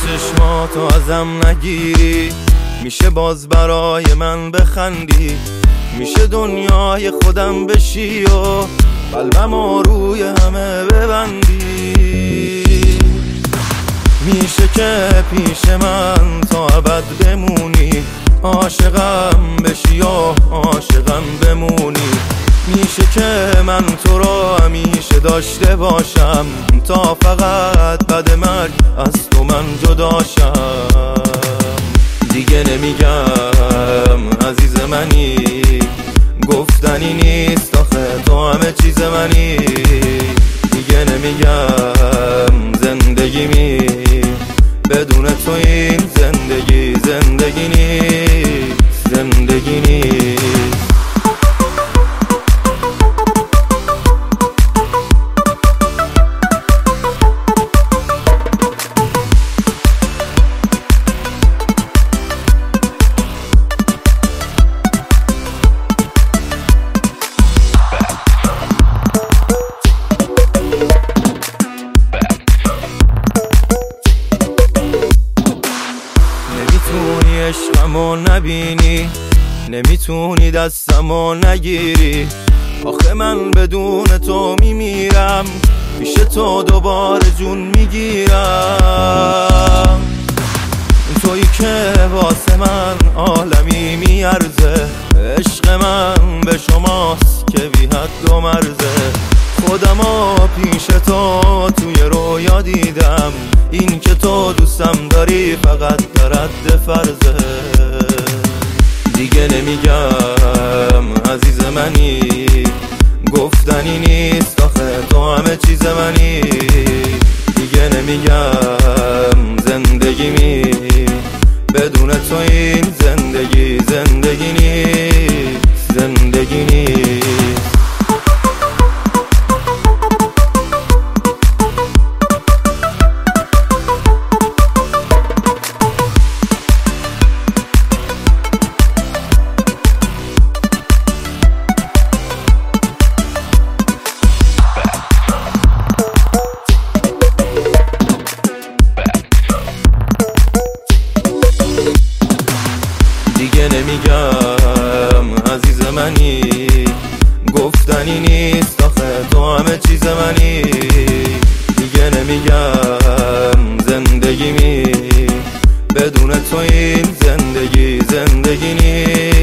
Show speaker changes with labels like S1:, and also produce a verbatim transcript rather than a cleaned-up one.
S1: چشماتو ازم نگیری، میشه باز برای من بخندی، میشه دنیای خودم بشی و قلبم روی همه ببندی. میشه که پیش من تا ابد بمونی، عاشقم بشی و عاشقم بمونی. میشه که من تو رو همیشه داشته باشم تا فقط بعد مرگ از تو من جداشم. دیگه نمیگم عزیز منی، گفتنی نیست آخه تو همه چیز منی. دیگه نمیگم زندگی می بدون تو این زندگی زندگی نیست، زندگی نیست. نمیتونی عشقمو نبینی، نمیتونی دستمو نگیری. آخه من بدون تو میمیرم، پیش تو دوباره جون میگیرم. تویی که واسه من عالمی میارزه، عشق من به شماست که بی حد و مرزه. خودمو پیش تو توی رویا دیدم، این که تو دوستم داری فقط در حد فرضه. دیگه نمیگم عزیز منی، گفتنی نیست آخه تو همه چیز منی. دیگه نمیگم زندگی می بدون تو این زندگی زندگی نیست، زندگی نیست. دیگه نمیگم عزیز منی، گفتنی نیست آخه تو همه چیز منی. دیگه نمیگم زندگی می بدون تو این زندگی زندگی نیست.